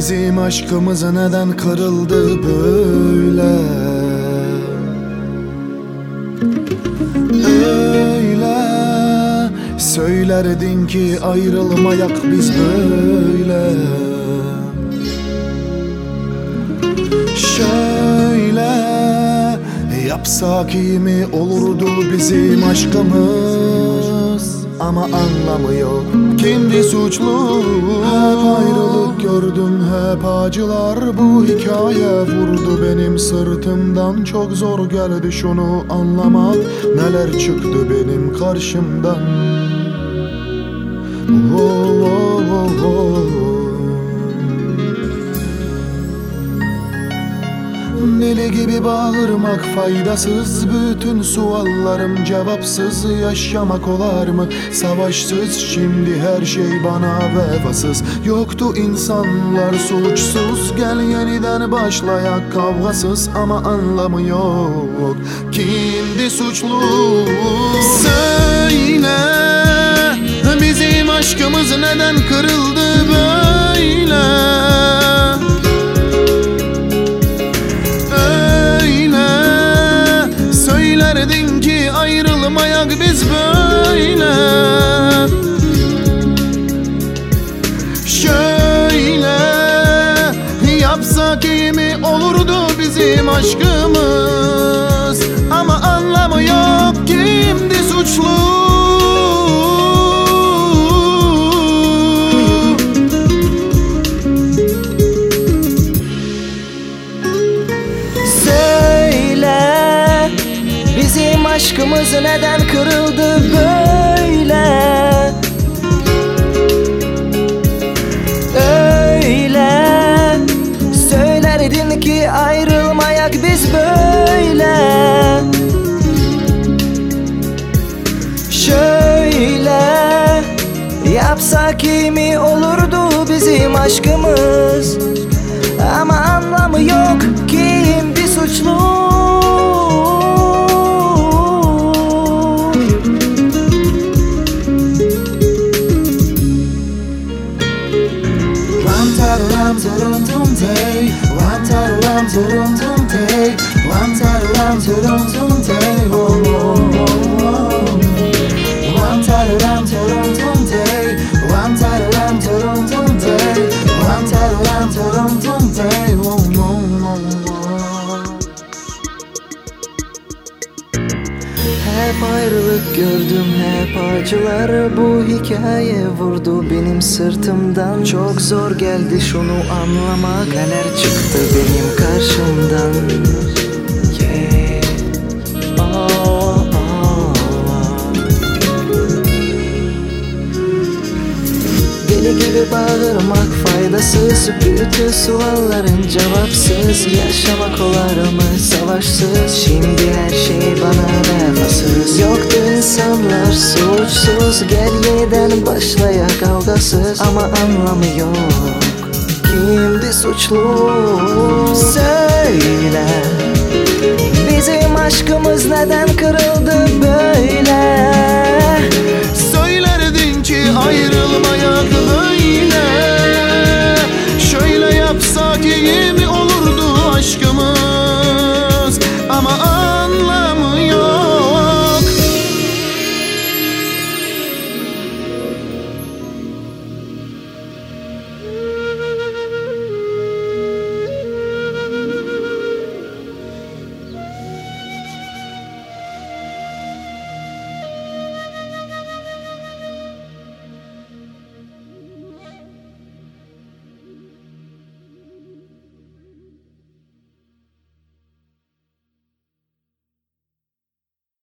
Bizim aşkımız neden kırıldı böyle? Öyle söylerdin ki ayrılmayak biz böyle. Şöyle yapsak iyi mi olurdu bizim aşkımız? Ama anlamı yok, kendi suçlu. Hep ayrılık gördüm, hep acılar. Bu hikaye vurdu benim sırtımdan. Çok zor geldi şunu anlamak. Neler çıktı benim karşımdan. Oh, oh, oh, oh. Deli gibi bağırmak faydasız. Bütün suallarım cevapsız. Yaşamak olar mı savaşsız? Şimdi her şey bana vefasız. Yoktu insanlar suçsuz. Gel yeniden başlayak kavgasız. Ama anlamı yok, kimdi suçlu? Söyle, bizim aşkımız neden kırıldı böyle? Söylerdin ki ayrılmayak biz böyle. Şöyle yapsak iyi mi olurdu bizim aşkımız? Ama anlamı yok, kimdi suçlu? Bizim aşkımız neden kırıldı böyle? Öyle söylerdin ki ayrılmayak biz böyle. Şöyle yapsak iyi mi olurdu bizim aşkımız? Ama anlamı yok, kimdi suçlu? Ram turum tum day, ram taram turum tum day, ram taram turum tum day, oh oh oh. Ram taram turum tum day, ram taram turum tum day, ram taram turum tum day, oh oh oh. Hep ayrılık gördüm, hep acılar. Bu hikaye vurdu benim sırtımdan. Çok zor geldi şunu anlamak. Neler çıktı benim karşımdan. Yeah. Oh, oh. Deli gibi bağırmak faydasız. Bütün sualların cevapsız. Yaşamak olar mı savaşsız? Şimdi her şey bana vefasız. Yoktu insanlar suçsuz. Gel yeniden başlayak kavgasız. Ama anlamı yok, kimdi suçlu?